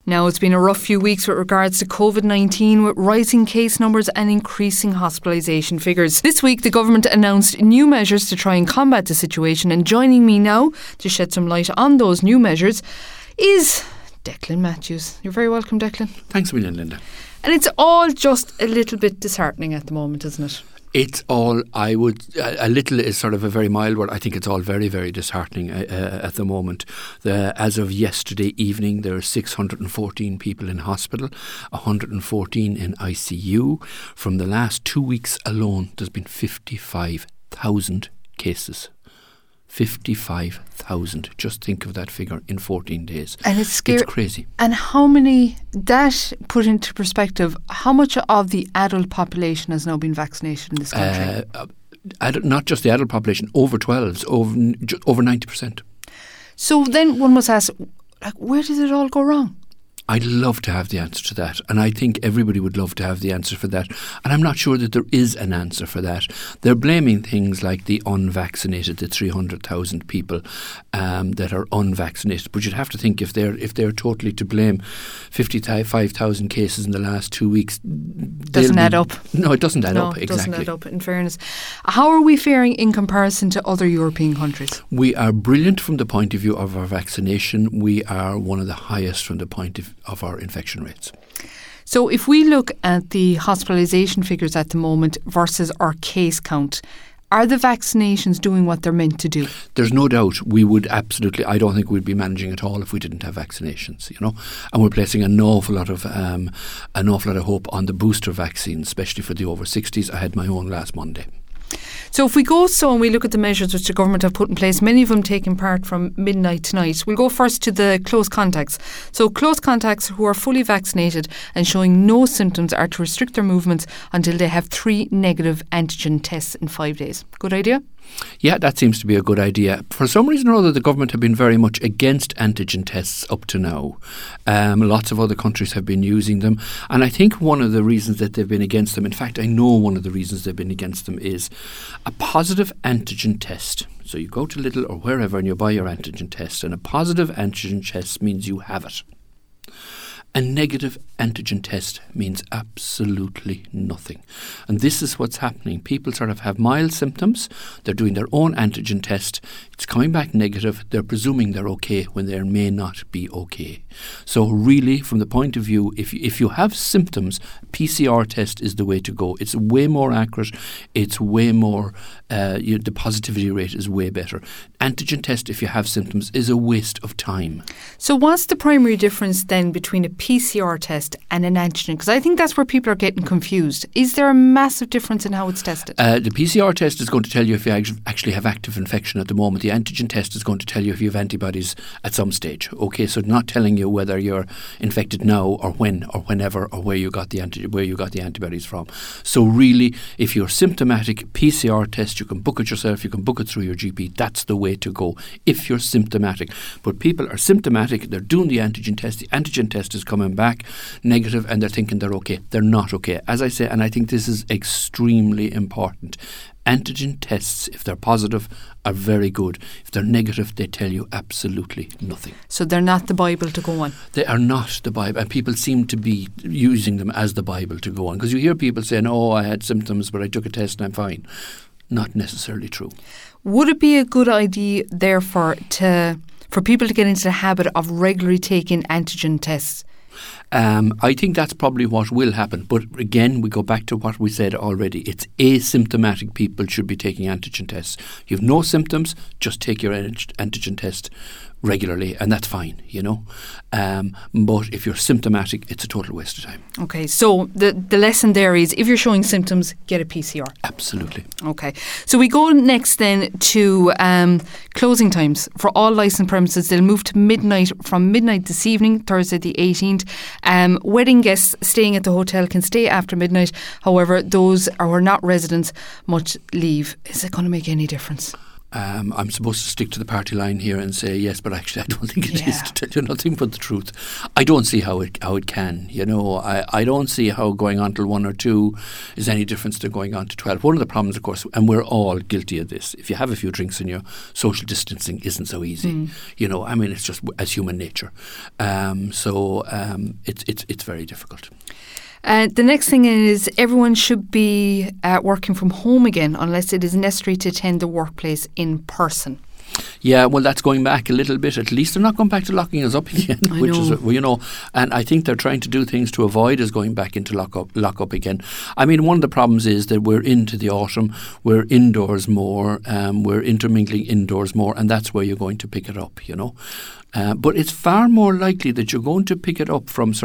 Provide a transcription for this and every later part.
Now, it's been a rough few weeks with regards to COVID-19, with rising case numbers and increasing hospitalisation figures. This week, the government announced new measures to try and combat the situation, and joining me now to shed some light on those new measures is Declan Matthews. You're very welcome, Declan. Thanks a million, Linda. And it's all just a little bit disheartening at the moment, isn't it? It's all, a little is sort of a very mild word. I think it's all very, very disheartening at the moment. As of yesterday evening, there are 614 people in hospital, 114 in ICU. From the last 2 weeks alone, there's been 55,000 cases. 55,000. Just think of that figure in 14 days. And it's scary. It's crazy. And how many, that put into perspective, how much of the adult population has now been vaccinated in this country? Not just the adult population, over 12s, over 90%. So then one must ask, where did it all go wrong? I'd love to have the answer to that, and I think everybody would love to have the answer for that, and I'm not sure that there is an answer for that. They're blaming things like the unvaccinated, the 300,000 people that are unvaccinated, but you'd have to think if they're totally to blame, 55,000 cases in the last 2 weeks doesn't add up. No, it doesn't add up. Exactly. Exactly. Doesn't add up, in fairness. How are we faring in comparison to other European countries? We are brilliant from the point of view of our vaccination. We are one of the highest from the point of our infection rates. So if we look at the hospitalisation figures at the moment versus our case count, are the vaccinations doing what they're meant to do? There's no doubt we would absolutely. I don't think we'd be managing at all if we didn't have vaccinations, And we're placing an awful lot of hope on the booster vaccine, especially for the over 60s. I had my own last Monday. So if we go and we look at the measures which the government have put in place, many of them taking part from midnight tonight. We'll go first to the close contacts. So close contacts who are fully vaccinated and showing no symptoms are to restrict their movements until they have 3 negative antigen tests in 5 days. Good idea? Yeah, that seems to be a good idea. For some reason or other, the government have been very much against antigen tests up to now. Lots of other countries have been using them. And I think one of the reasons that they've been against them, in fact, I know one of the reasons they've been against them is a positive antigen test. So you go to Lidl or wherever and you buy your antigen test, and a positive antigen test means you have it. A negative antigen test means absolutely nothing. And this is what's happening. People sort of have mild symptoms. They're doing their own antigen test. It's coming back negative. They're presuming they're okay when they may not be okay. So really, from the point of view, if you have symptoms, PCR test is the way to go. It's way more accurate. It's way more, the positivity rate is way better. Antigen test, if you have symptoms, is a waste of time. So what's the primary difference then between a PCR test and an antigen? Because I think that's where people are getting confused. Is there a massive difference in how it's tested? The PCR test is going to tell you if you actually have active infection at the moment. The antigen test is going to tell you if you have antibodies at some stage. Okay, so not telling you whether you're infected now or when or whenever or where you got the antibodies from. So really, if you're symptomatic, PCR test, you can book it yourself. You can book it through your GP. That's the way to go if you're symptomatic. But people are symptomatic. They're doing the antigen test. The antigen test is coming back negative and they're thinking they're okay. They're not okay. As I say, and I think this is extremely important, antigen tests, if they're positive, are very good. If they're negative, they tell you absolutely nothing. So they're not the Bible to go on? They are not the Bible. And people seem to be using them as the Bible to go on. Because you hear people saying, I had symptoms, but I took a test and I'm fine. Not necessarily true. Would it be a good idea, therefore, for people to get into the habit of regularly taking antigen tests? I think that's probably what will happen. But again, we go back to what we said already. It's asymptomatic people should be taking antigen tests. You have no symptoms, just take your antigen test regularly, and that's fine, But if you're symptomatic, it's a total waste of time. Okay, so the lesson there is if you're showing symptoms, get a PCR. Absolutely. Okay, so we go next then to closing times. For all licensed premises, they'll move to midnight from midnight this evening, Thursday the 18th. Wedding guests staying at the hotel can stay after midnight. However, those who are not residents must leave. Is it going to make any difference? I'm supposed to stick to the party line here and say yes, but actually I don't think it is, to tell you nothing but the truth. I don't see how it can. I don't see how going on till 1 or 2 is any difference to going on to 12. One of the problems, of course, and we're all guilty of this, if you have a few drinks in you, social distancing isn't so easy. It's just as human nature. It's very difficult. The next thing is everyone should be working from home again unless it is necessary to attend the workplace in person. Yeah, well, that's going back a little bit. At least they're not going back to locking us up again, and I think they're trying to do things to avoid us going back into lock up again. I mean, one of the problems is that we're into the autumn, we're indoors more, we're intermingling indoors more, and that's where you're going to pick it up, But it's far more likely that you're going to pick it up from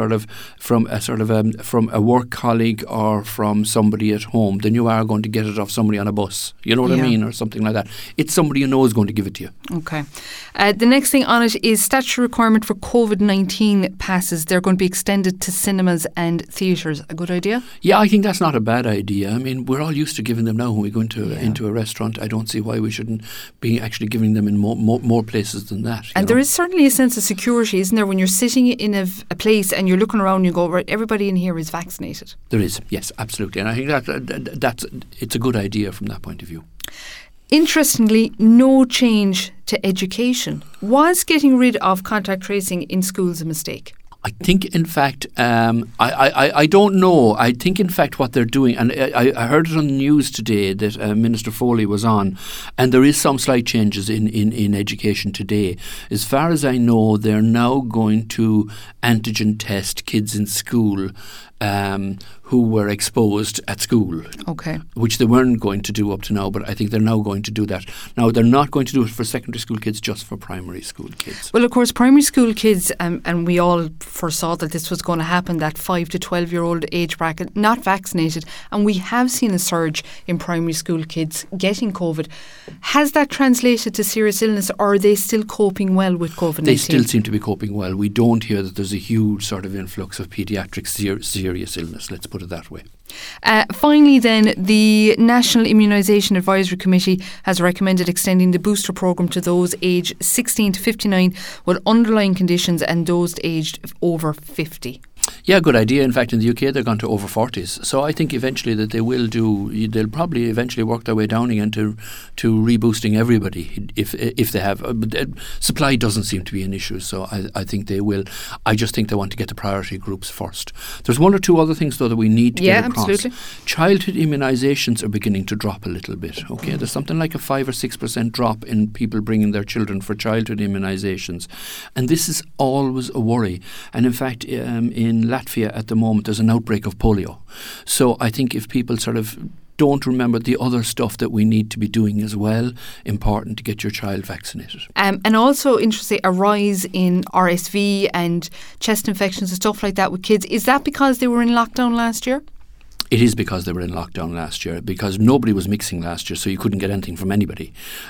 a work colleague or from somebody at home than you are going to get it off somebody on a bus. You know what I mean, or something like that. It's somebody you know is going to give it to you. Okay. The next thing on it is statutory requirement for COVID-19 passes. They're going to be extended to cinemas and theatres. A good idea? Yeah, I think that's not a bad idea. I mean, we're all used to giving them now when we go into a restaurant. I don't see why we shouldn't be actually giving them in more places than that. And there is certainly a sense of security, isn't there, when you're sitting in a place and you're looking around and you go, right, everybody in here is vaccinated. There is, yes, absolutely. And I think it's a good idea from that point of view. Interestingly, no change to education. Was getting rid of contact tracing in schools a mistake? I think, in fact, I don't know. I think, in fact, what they're doing, and I heard it on the news today that Minister Foley was on, and there is some slight changes in education today. As far as I know, they're now going to antigen test kids in school who were exposed at school. Okay. Which they weren't going to do up to now, but I think they're now going to do that. Now, they're not going to do it for secondary school kids, just for primary school kids. Well, of course, primary school kids, and we all foresaw that this was going to happen, that 5 to 12-year-old age bracket, not vaccinated, and we have seen a surge in primary school kids getting COVID. Has that translated to serious illness, or are they still coping well with COVID-19? They still seem to be coping well. We don't hear that there's a huge sort of influx of paediatric serious illness, let's put it that way. Finally then, the National Immunisation Advisory Committee has recommended extending the booster programme to those aged 16 to 59 with underlying conditions and those aged over 50. Yeah, good idea. In fact, in the UK, they're gone to over 40s. So I think eventually that they'll probably eventually work their way down again to reboosting everybody if they have. But supply doesn't seem to be an issue, so I think they will. I just think they want to get the priority groups first. There's one or two other things, though, that we need to get across. Absolutely. Childhood immunisations are beginning to drop a little bit. Okay, there's something like a 5 or 6% drop in people bringing their children for childhood immunisations. And this is always a worry. And in fact, in Latvia at the moment there's an outbreak of polio. So I think if people sort of don't remember the other stuff that we need to be doing as well, important to get your child vaccinated. And also, interesting, a rise in RSV and chest infections and stuff like that with kids. Is that because they were in lockdown last year? It is because they were in lockdown last year, because nobody was mixing last year, so you couldn't get anything from anybody.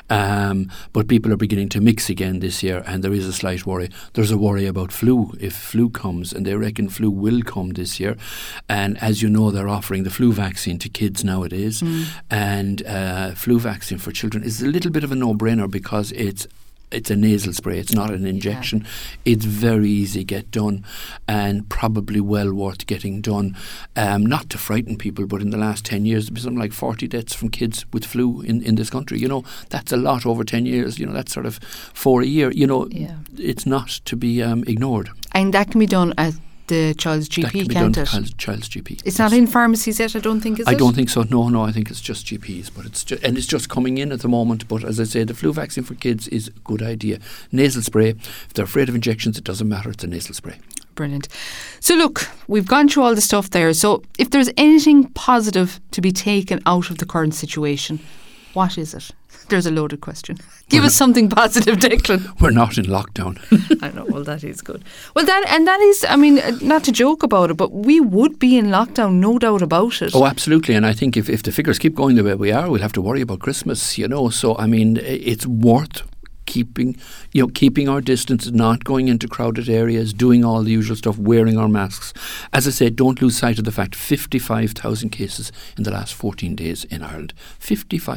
But people are beginning to mix again this year, and there is a slight worry. There's a worry about flu, if flu comes, and they reckon flu will come this year. And as you know, they're offering the flu vaccine to kids nowadays. And flu vaccine for children is a little bit of a no-brainer because it's a nasal spray, it's not an injection. Yeah. It's very easy to get done and probably well worth getting done. Not to frighten people, but in the last 10 years, there's been something like 40 deaths from kids with flu in this country. You know, that's a lot over 10 years. You know, that's sort of 4 a year. You know, It's not to be ignored. And that can be done at the child's GP, can't it? Child's GP. It's not in pharmacies yet, I don't think, is it? I don't think so. No, I think it's just GPs, but it's just coming in at the moment. But as I say, the flu vaccine for kids is a good idea. Nasal spray. If they're afraid of injections, it doesn't matter. It's a nasal spray. Brilliant. So look, we've gone through all the stuff there. So if there's anything positive to be taken out of the current situation, what is it? There's a loaded question. Give us something positive, Declan. We're not in lockdown. I know, well, that is good. Well, that is, I mean, not to joke about it, but we would be in lockdown, no doubt about it. Oh, absolutely. And I think if the figures keep going the way we are, we'll have to worry about Christmas, you know. So, I mean, it's worth keeping our distance, not going into crowded areas, doing all the usual stuff, wearing our masks. As I said, don't lose sight of the fact 55,000 cases in the last 14 days in Ireland.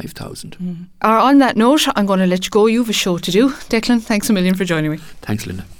55,000. On that note, I'm going to let you go. You have a show to do. Declan, thanks a million for joining me. Thanks, Linda.